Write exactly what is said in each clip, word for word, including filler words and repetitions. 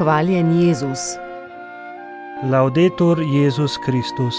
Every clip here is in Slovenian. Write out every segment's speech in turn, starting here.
Hvaljen Jezus. Laudetur Jezus Kristus.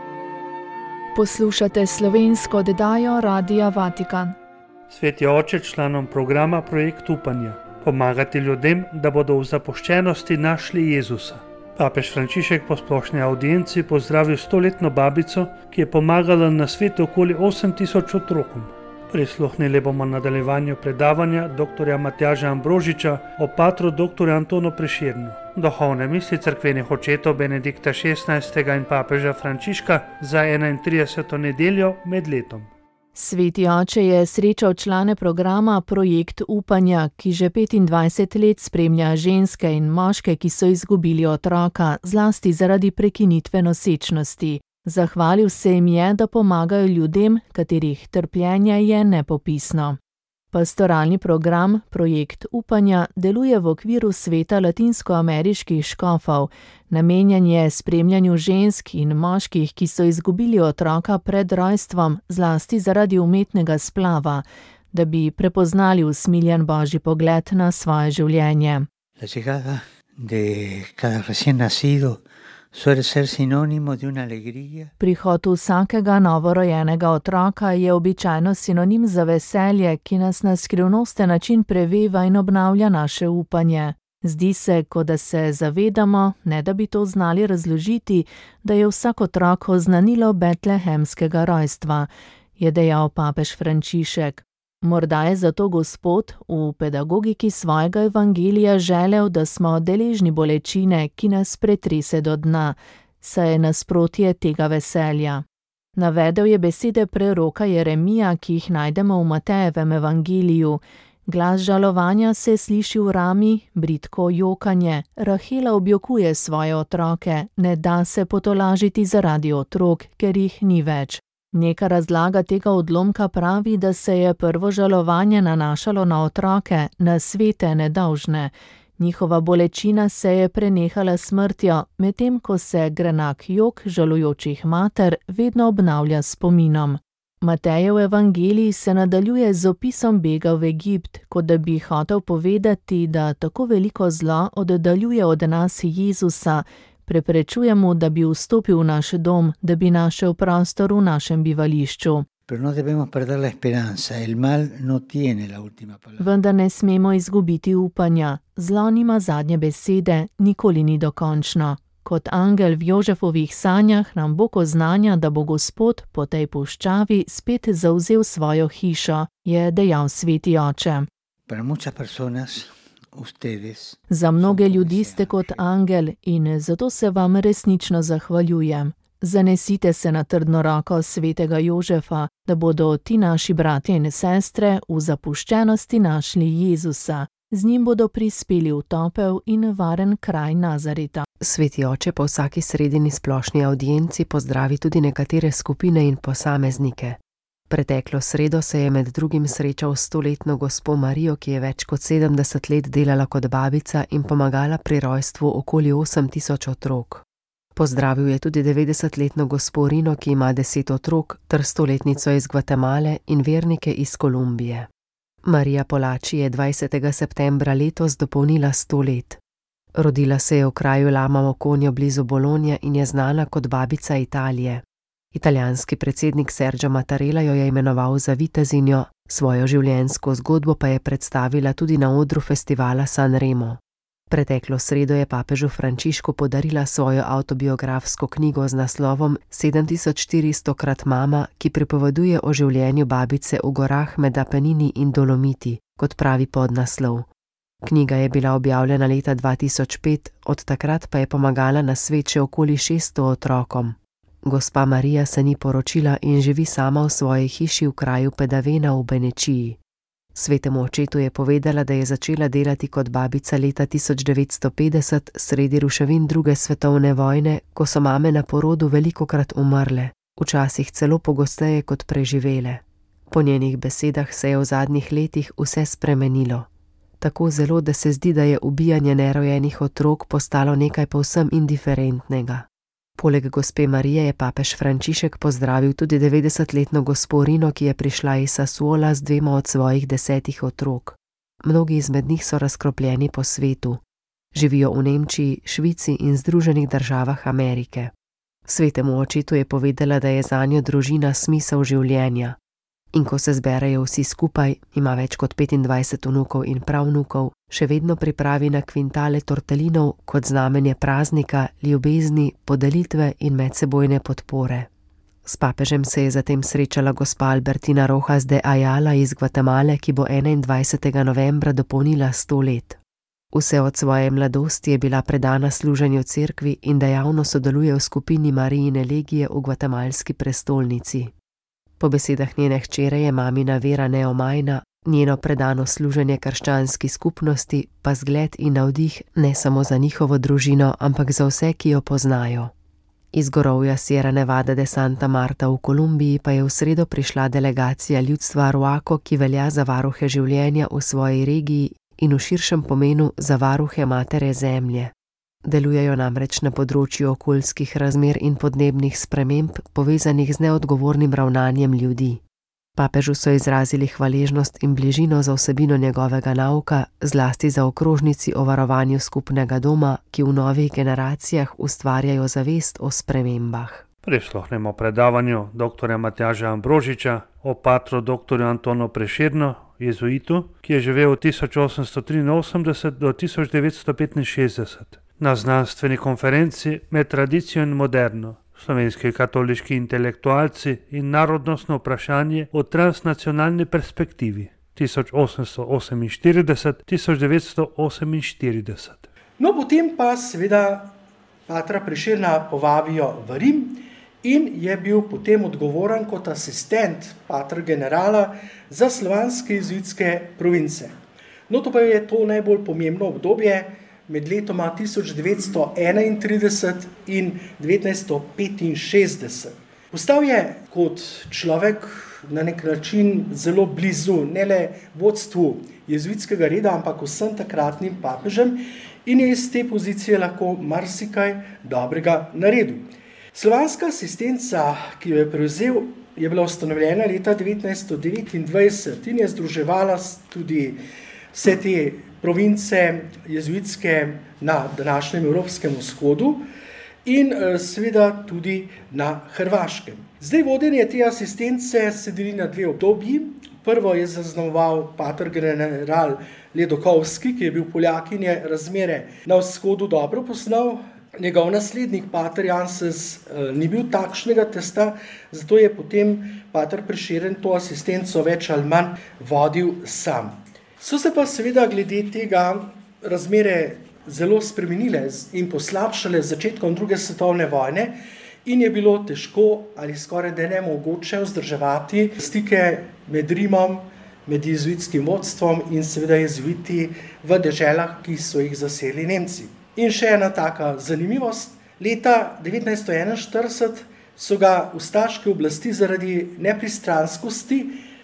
Poslušate slovensko oddajo Radia Vatikan. Sveti oče, članom programa Projekt Upanja, pomagati ljudem, da bodo v zapuščenosti našli Jezusa. Papež Frančišek po splošni avdienci pozdravil stoletno babico, ki je pomagala na svetu okoli osem tisoč otrokom. Prisluhnili bomo nadaljevanju predavanja doktorja Matjaža Ambrožiča o patru doktorju Antonu Prešernu. Duhovne misli cerkvenih očetov Benedikta šestnajstega in papeža Frančiška za enaintrideseto nedeljo med letom. Sveti oče je srečal člane programa Projekt Upanja, ki že petindvajset let spremlja ženske in moške, ki so izgubili otroka, zlasti zaradi prekinitve nosečnosti. Zahvalil se jim je, da pomagajo ljudem, katerih trpljenje je nepopisno. Pastoralni program Projekt Upanja deluje v okviru sveta latinskoameriških škofov. Namenjen je spremljanju žensk in moških, ki so izgubili otroka pred rojstvom, zlasti zaradi umetnega splava, da bi prepoznali usmiljen božji pogled na svoje življenje. La llegada de cada recién nacido suele ser sinónimo de una alegría. Prihod vsakega novorojenega otroka je običajno sinonim za veselje, ki nas na skrivnosten način preveva in obnavlja naše upanje. Zdi se, kot da se zavedamo, ne da bi to znali razložiti, da je vsak otrok oznanilo betlehemskega rojstva, je dejal papež Frančišek. Morda je zato Gospod v pedagogiki svojega evangelija želel, da smo deležni bolečine, ki nas pretrese do dna, saj je nasprotje tega veselja. Navedel je besede preroka Jeremija, ki jih najdemo v Matejevem evangeliju. Glas žalovanja se sliši v rami, bridko jokanje, Rahela objokuje svoje otroke, ne da se potolažiti zaradi otrok, ker jih ni več. Neka razlaga tega odlomka pravi, da se je prvo žalovanje nanašalo na otroke, na svete nedolžne. Njihova bolečina se je prenehala smrtjo, medtem ko se grenak jok žalujočih mater vedno obnavlja s spominom. Matejev evangelij se nadaljuje z opisom bega v Egipt, kot da bi hotel povedati, da tako veliko zlo oddaljuje od nas Jezusa, preprečuje mu, da bi vstopil v naš dom, da bi našel prostor v našem bivališču. Vendar ne smemo izgubiti upanja. Zlo nima zadnje besede, nikoli ni dokončno. Kot angel v Jožefovih sanjah nam Bog oznanja, da bo Gospod po tej puščavi spet zavzel svojo hišo, je dejal sveti oče. Za mnoge ljudi ste kot angel in zato se vam resnično zahvaljujem. Zanesite se na trdno roko svetega Jožefa, da bodo ti naši bratje in sestre v zapuščenosti našli Jezusa. Z njim bodo prispeli v topel in varen kraj Nazareta. Sveti oče po vsaki sredini splošni avdienci pozdravi tudi nekatere skupine in posameznike. Preteklo sredo se je med drugim srečal s stoletno gospo Marijo, ki je več kot sedemdeset let delala kot babica in pomagala pri rojstvu okoli osem tisoč otrok. Pozdravil je tudi devetdesetletno gospo Rino, ki ima deset otrok, ter stoletnico iz Gvatemale in vernike iz Kolumbije. Marija Polači je dvajsetega septembra letos dopolnila sto let. Rodila se je v kraju Lama Moconio blizu Bolonje in je znana kot babica Italije. Italijanski predsednik Sergio Mattarella jo je imenoval za vitezinjo, svojo življenjsko zgodbo pa je predstavila tudi na odru festivala Sanremo. Preteklo sredo je papežu Frančišku podarila svojo avtobiografsko knjigo z naslovom sedem tisoč štiristo krat mama, ki pripoveduje o življenju babice v gorah med Apenini in Dolomiti, kot pravi podnaslov. Knjiga je bila objavljena leta dva tisoč pet, od takrat pa je pomagala na svet še okoli šeststo otrokom. Gospa Marija se ni poročila in živi sama v svoji hiši v kraju Pedavena v Benečiji. Svetemu očetu je povedala, da je začela delati kot babica leta tisoč devetsto petdeset sredi ruševin druge svetovne vojne, ko so mame na porodu velikokrat umrle, včasih celo pogosteje kot preživele. Po njenih besedah se je v zadnjih letih vse spremenilo. Tako zelo, da se zdi, da je ubijanje nerojenih otrok postalo nekaj povsem indiferentnega. Poleg gospe Marije je papež Frančišek pozdravil tudi devetdesetletno gospo Rino, ki je prišla iz Sassuola z dvema od svojih desetih otrok. Mnogi izmed njih so razkropljeni po svetu. Živijo v Nemčiji, Švici in Združenih državah Amerike. Svetemu očetu je povedala, da je zanjo družina smisel življenja. In ko se zberejo vsi skupaj, ima več kot petindvajset vnukov in pravnukov, še vedno pripravi na kvintale tortelinov kot znamenje praznika, ljubezni, podelitve in medsebojne podpore. S papežem se je zatem srečala gospa Albertina Rojas de Ayala iz Gvatemale, ki bo enaindvajsetega novembra dopolnila sto let. Vse od svoje mladosti je bila predana služenju cerkvi in dejavno sodeluje v skupini Marijine legije v gvatemalski prestolnici. Po besedah njene hčere je mamina vera neomajna, njeno predano služenje krščanski skupnosti pa zgled in navdih ne samo za njihovo družino, ampak za vse, ki jo poznajo. Iz gorovja Sierra Nevada de Santa Marta v Kolumbiji pa je v sredo prišla delegacija ljudstva Aruaco, ki velja za varuhe življenja v svoji regiji in v širšem pomenu za varuhe matere zemlje. Delujejo namreč na področju okoljskih razmer in podnebnih sprememb, povezanih z neodgovornim ravnanjem ljudi. Papežu so izrazili hvaležnost in bližino za vsebino njegovega nauka, zlasti za okrožnici o varovanju skupnega doma, ki v novih generacijah ustvarjajo zavest o spremembah. Prisluhnemo predavanju doktorja Matjaža Ambrožiča o patru doktorju Antonu Prešernu, jezuitu, ki je živel od tisoč osemsto triinosemdeset do tisoč devetsto petinšestdeset. Na znanstveni konferenci Med tradicijo in moderno, slovenski katoliški intelektualci in narodnostno vprašanje o transnacionalni perspektivi tisoč osemsto oseminštirideset do tisoč devetsto oseminštirideset. No, potem pa seveda patra Prešerna povabijo v Rim in je bil potem odgovoren kot asistent patra generala za slovanske jezuitske province. No, to pa je to najbolj pomembno obdobje med letoma tisoč devetsto enaintrideset in devetnajststo petinšestdeset. Postal je kot človek na nek način zelo blizu ne le vodstvu jezuitskega reda, ampak vsem takratnim papežem in je iz te pozicije lahko marsikaj dobrega naredil. Slovanska asistenca, ki jo je prevzel, je bila ustanovljena leta devetnajststo devetindvajset in je združevala tudi vse te province jezuitske na današnjem Evropskem vzhodu in seveda tudi na Hrvaškem. Zdaj vodenje te asistence se deli na dve obdobji. Prvo je zaznamoval pater general Ledokovski, ki je bil Poljak in je razmere na vzhodu dobro poznal. Njegov naslednik, pater Janses, ni bil takšnega testa, zato je potem pater Prešeren to asistenco več ali manj vodil sam. So se pa seveda glede tega razmere zelo spremenile in poslabšale z začetkom druge svetovne vojne in je bilo težko ali skoraj da nemogoče vzdrževati stike med Rimom, med jezuitskim vodstvom in seveda jezuiti v deželah, ki so jih zaseli Nemci. In še ena taka zanimivost, leta devetnajststo enainštirideset so ga ustaške oblasti zaradi nepristranskosti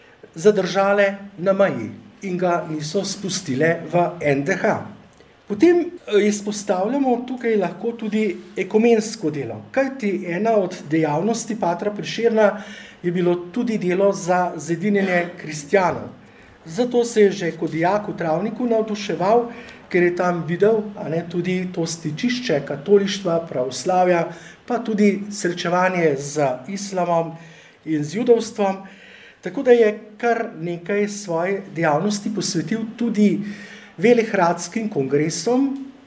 zadržale na meji in ga niso spustile v en de ha. Potem izpostavljamo tukaj lahko tudi ekumensko delo, kajti ena od dejavnosti patra Prešerna je bilo tudi delo za zedinjenje kristjanov. Zato se je že kot dijak v Travniku navduševal, ker je tam videl a ne, tudi to stičišče katolištva, pravoslavja, pa tudi srečevanje z islamom in z judovstvom, tako da je kar nekaj svoje dejavnosti posvetil tudi velehradskim kongresom,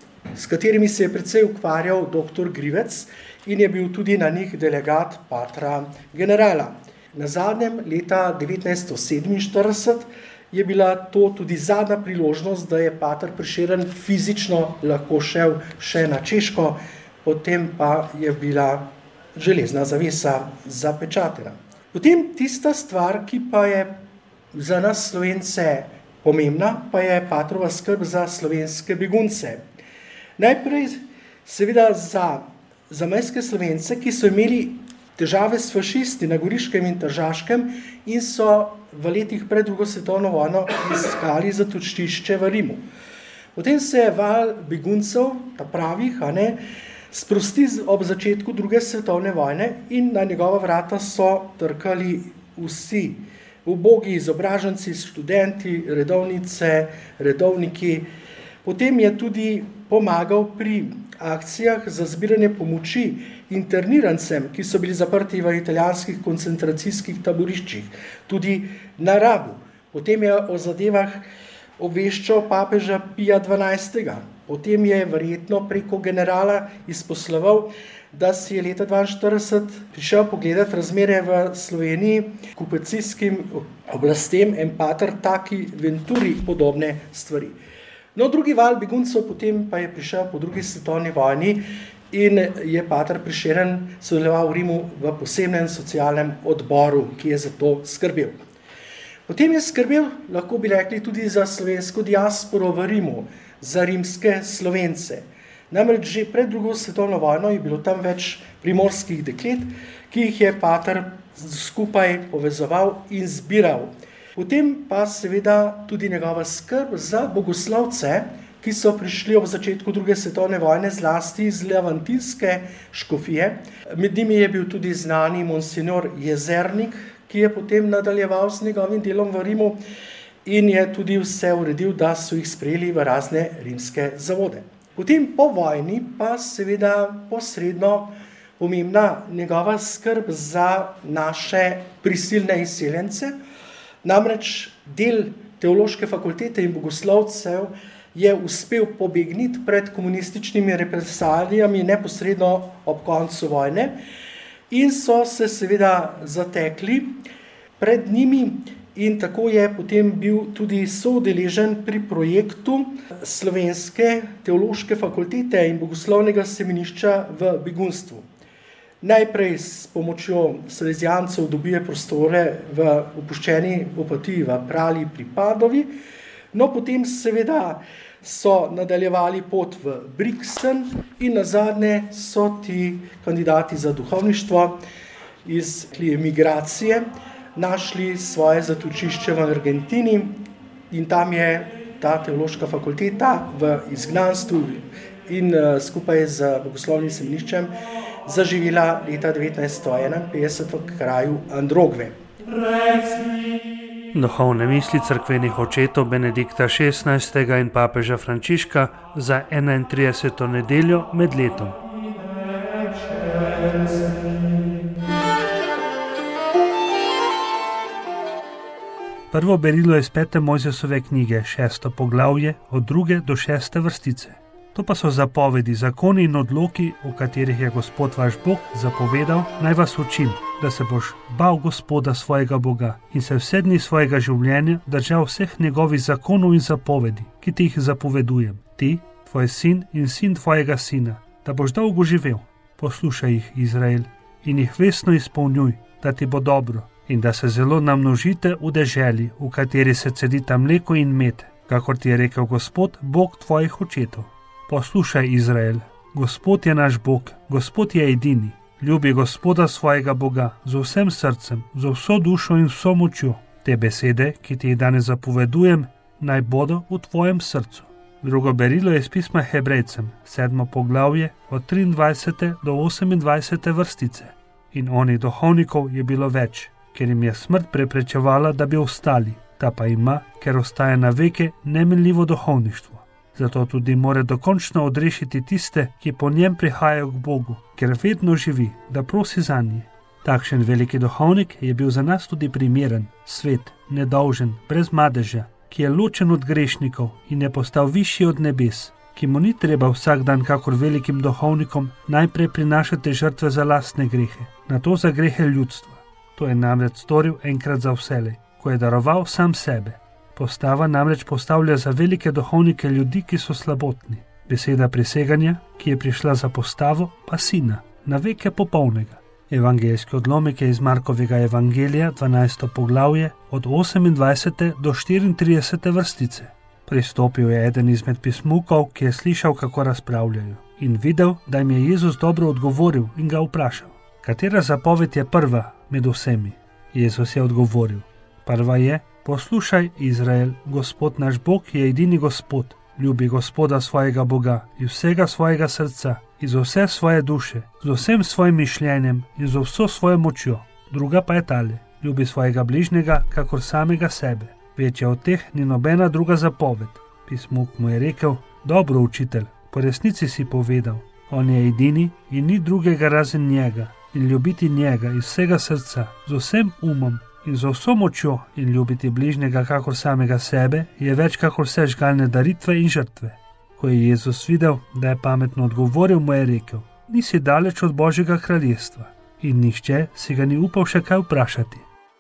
s katerimi se je precej ukvarjal doktor Grivec in je bil tudi na njih delegat patra generala. Na zadnjem leta devetnajststo sedeminštirideset je bila to tudi zadnja priložnost, da je pater Prešeren fizično lahko šel še na Češko, potem pa je bila železna zavesa zapečatena. Potem tista stvar, ki pa je za nas Slovence pomembna, pa je patrova skrb za slovenske begunce. Najprej seveda za zamejske Slovence, ki so imeli težave s fašisti na Goriškem in Tržaškem in so v letih pred drugo svetovno vojno iskali zatočišče v Rimu. Potem se je val beguncev, ta pravih, a ne, sprosti ob začetku druge svetovne vojne in na njegova vrata so trkali vsi ubogi izobraženci, študenti, redovnice, redovniki, Potem je tudi pomagal pri akcijah za zbiranje pomoči internirancem, ki so bili zaprti v italijanskih koncentracijskih taboriščih, tudi na Rabu. Potem je o zadevah obveščal papeža Pija dvanajstega. Potem je verjetno preko generala izposloval, da si je leta dvainštirideset prišel pogledati razmere v Sloveniji okupacijskim oblastem en pater taki Venturi podobne stvari. No, drugi val beguncev potem pa je prišel po drugi svetovni vojni in je pater Prešeren sodeloval v Rimu v posebnem socialnem odboru, ki je za to skrbel. Potem je skrbel, lahko bi rekli, tudi za slovensko diasporo v Rimu, za rimske Slovence. Namreč že pred drugo svetovno vojno je bilo tam več primorskih deklet, ki jih je pater skupaj povezoval in zbiral. Potem pa seveda tudi njegova skrb za bogoslovce, ki so prišli ob začetku druge svetovne vojne zlasti iz levantinske škofije. Med njimi je bil tudi znani monsignor Jezernik, ki je potem nadaljeval s njegovim delom v Rimu in je tudi vse uredil, da so jih sprejeli v razne rimske zavode. Potem po vojni pa seveda posredno pomembna njegova skrb za naše prisilne izseljence. Namreč del teološke fakultete in bogoslovcev je uspel pobegniti pred komunističnimi represalijami neposredno ob koncu vojne in so se seveda zatekli pred njimi in tako je potem bil tudi soudeležen pri projektu Slovenske teološke fakultete in bogoslovnega semenišča v begunstvu. Najprej s pomočjo salezijancev dobije prostore v opuščeni Opatiji v Prali pri Padovi, no potem seveda so nadaljevali pot v Brixen in nazadnje so ti kandidati za duhovništvo iz emigracije našli svoje zatočišče v Argentini in tam je ta teološka fakulteta v izgnanstvu in skupaj z bogoslovnim semeniščem zaživela leta devetnajststo enainpetdeset v kraju Androgve. Duhovne misli cerkvenih očetov Benedikta šestnajstega in papeža Frančiška za enaintrideseto nedeljo med letom. Prvo berilo je iz pete Mojzesove knjige, šesto poglavje, od druge do šeste vrstice. To pa so zapovedi, zakoni in odloki, v katerih je Gospod vaš Bog zapovedal, naj vas učim, da se boš bal Gospoda svojega Boga in se vse dni svojega življenja držal vseh njegovih zakonov in zapovedi, ki ti jih zapovedujem. Ti, tvoj sin in sin tvojega sina, da boš dolgo živel. Poslušaj jih, Izrael, in jih vestno izpolnjuj, da ti bo dobro in da se zelo namnožite v deželi, v kateri se cedita mleko in med, kakor ti je rekel Gospod, Bog tvojih očetov. Poslušaj, Izrael, Gospod je naš Bog, Gospod je edini. Ljubi Gospoda svojega Boga z vsem srcem, z vso dušo in vso močjo. Te besede, ki ti jih danes zapovedujem, naj bodo v tvojem srcu. Drugo berilo je iz pisma Hebrejcem, sedmo poglavje, od triindvajsete do osemindvajsete vrstice. In onih duhovnikov je bilo več, ker jim je smrt preprečevala, da bi ostali, ta pa ima, ker ostaja na veke, nemenljivo duhovništvo. Zato tudi more dokončno odrešiti tiste, ki po njem prihajajo k Bogu, ker vedno živi, da prosi za nje. Takšen veliki duhovnik je bil za nas tudi primeren, svet, nedolžen, brez madeža, ki je ločen od grešnikov in je postal višji od nebes, ki mu ni treba vsak dan kakor velikim duhovnikom najprej prinašati žrtve za lastne grehe, nato za grehe ljudstva. To je namreč storil enkrat za vselej, ko je daroval sam sebe. Postava namreč postavlja za velike duhovnike ljudi, ki so slabotni. Beseda priseganja, ki je prišla za postavo, pa sina, na veke popolnega. Evangeljski odlomek je iz Markovega evangelija, dvanajsto poglavje, od osemindvajsete do štiriintridesete vrstice. Pristopil je eden izmed pismukov, ki je slišal, kako razpravljajo, in videl, da jim je Jezus dobro odgovoril in ga vprašal: katera zapoved je prva med vsemi? Jezus je odgovoril: prva je: poslušaj, Izrael, Gospod naš Bog je edini Gospod. Ljubi Gospoda svojega Boga iz vsega svojega srca, iz vse svoje duše, z vsem svojim mišljenjem in z vso svojo močjo. Druga pa je tale: ljubi svojega bližnjega kakor samega sebe. Večja od teh ni nobena druga zapoved. Pismuk mu je rekel: Dobro, učitelj, po resnici si povedal, on je edini in ni drugega razen njega, in ljubiti njega iz vsega srca, z vsem umom in z vso močjo in ljubiti bližnjega kakor samega sebe je več kakor vse žgalne daritve in žrtve. Ko je Jezus videl, da je pametno odgovoril, mu je rekel: nisi daleč od Božjega kraljestva. In nihče si ga ni upal še kaj vprašati.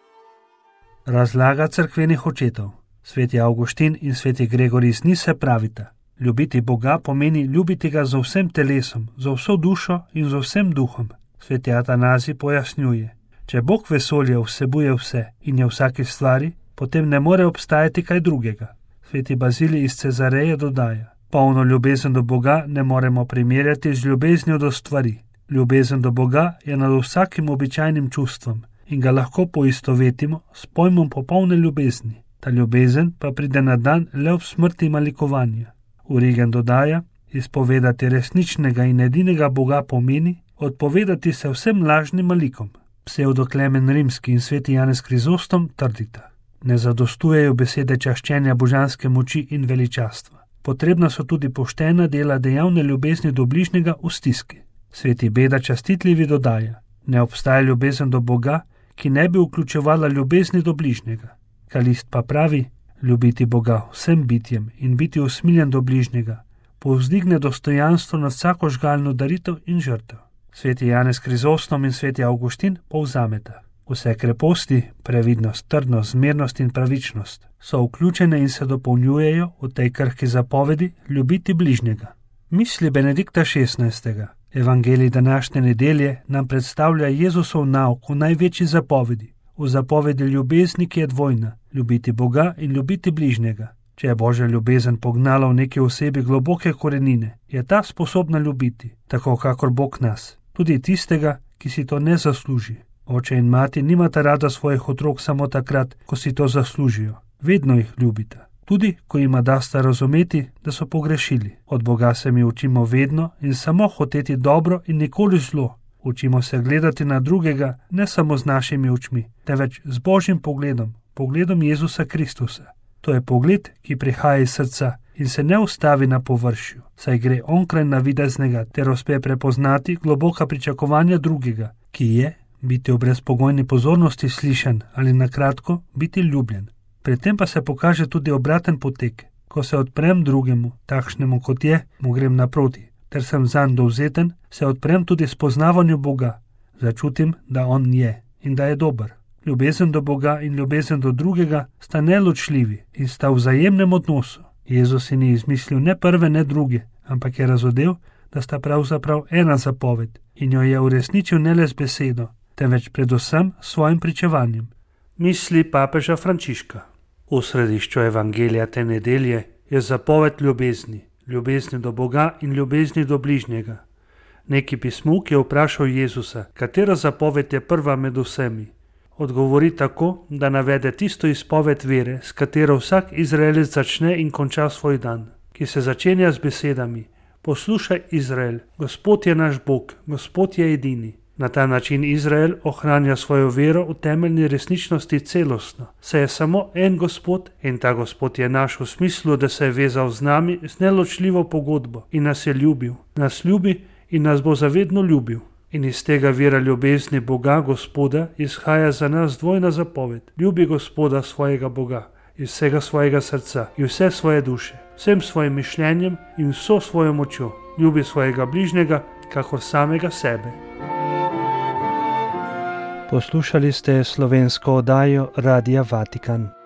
Razlaga cerkvenih očetov. Sveti Avguštin in sveti Gregorij iz Nise pravita: ljubiti Boga pomeni ljubiti ga z vsem telesom, z vso dušo in z vsem duhom. Sveti Atanazij pojasnjuje: če Bog vesolje vsebuje vse in je v vsaki stvari, potem ne more obstajati kaj drugega. Sveti Bazilij iz Cezareje dodaja: polno ljubezen do Boga ne moremo primerjati z ljubeznijo do stvari. Ljubezen do Boga je nad vsakim običajnim čustvom in ga lahko poistovetimo s pojmom popolne ljubezni. Ta ljubezen pa pride na dan le ob smrti malikovanja. Origen dodaja: izpovedati resničnega in edinega Boga pomeni odpovedati se vsem lažnim malikom. Psevdoklemen Rimski in sveti Janez Krizostom trdita: ne zadostujejo besede čaščenja božanske moči in veličastva. Potrebna so tudi poštena dela dejavne ljubezni do bližnjega v stiski. Sveti Beda častitljivi dodaja: ne obstaja ljubezen do Boga, ki ne bi vključevala ljubezni do bližnjega. Kalist pa pravi: ljubiti Boga vsem bitjem in biti usmiljen do bližnjega povzdigne dostojanstvo nad vsako žgalno daritev in žrtev. Sveti Janez Krizostom in sveti Avguštin povzameta: vse kreposti, previdnost, trdnost, zmernost in pravičnost so vključene in se dopolnjujejo v tej krhki zapovedi ljubiti bližnjega. Misli Benedikta šestnajstega. Evangelij današnje nedelje nam predstavlja Jezusov nauk v največji zapovedi, v zapovedi ljubezni, ki je dvojna, ljubiti Boga in ljubiti bližnjega. Če je Božja ljubezen pognala v neki osebi globoke korenine, je ta sposobna ljubiti, tako kakor Bog nas, tudi tistega, ki si to ne zasluži. Oče in mati nimata rada svojih otrok samo takrat, ko si to zaslužijo. Vedno jih ljubita, tudi ko jima dasta razumeti, da so pogrešili. Od Boga se mi učimo vedno in samo hoteti dobro in nikoli zlo. Učimo se gledati na drugega ne samo z našimi očmi, temveč z Božjim pogledom, pogledom Jezusa Kristusa. To je pogled, ki prihaja iz srca in se ne ustavi na površju, saj gre onkraj navideznega ter uspe prepoznati globoka pričakovanja drugega, ki je biti v brezpogojni pozornosti slišan ali na kratko biti ljubljen. Pri tem pa se pokaže tudi obraten potek. Ko se odprem drugemu, takšnemu kot je, mu grem naproti, ter sem zanj dovzeten, se odprem tudi spoznavanju Boga. Začutim, da on je in da je dober. Ljubezen do Boga in ljubezen do drugega sta neločljivi in sta v vzajemnem odnosu. Jezus si ni izmislil ne prve, ne druge, ampak je razodel, da sta pravzaprav ena zapoved in jo je uresničil ne le z besedo, temveč predvsem svojim pričevanjem. Misli papeža Frančiška. V središču evangelija te nedelje je zapoved ljubezni, ljubezni do Boga in ljubezni do bližnjega. Neki pismuk je vprašal Jezusa, katera zapoved je prva med vsemi. Odgovori tako, da navede tisto izpoved vere, s katero vsak Izraelec začne in konča svoj dan, ki se začenja z besedami: poslušaj, Izrael, Gospod je naš Bog, Gospod je edini. Na ta način Izrael ohranja svojo vero v temeljni resničnosti celostno, saj je samo en Gospod in ta Gospod je naš v smislu, da se je vezal z nami z neločljivo pogodbo in nas je ljubil, nas ljubi in nas bo zavedno ljubil. In iz tega vira ljubezni Boga, Gospoda, izhaja za nas dvojna zapoved: ljubi Gospoda svojega Boga iz vsega svojega srca in vse svoje duše, vsem svojim mišljenjem in vso svojo močjo. Ljubi svojega bližnjega kakor samega sebe. Poslušali ste slovensko oddajo Radia Vatikan.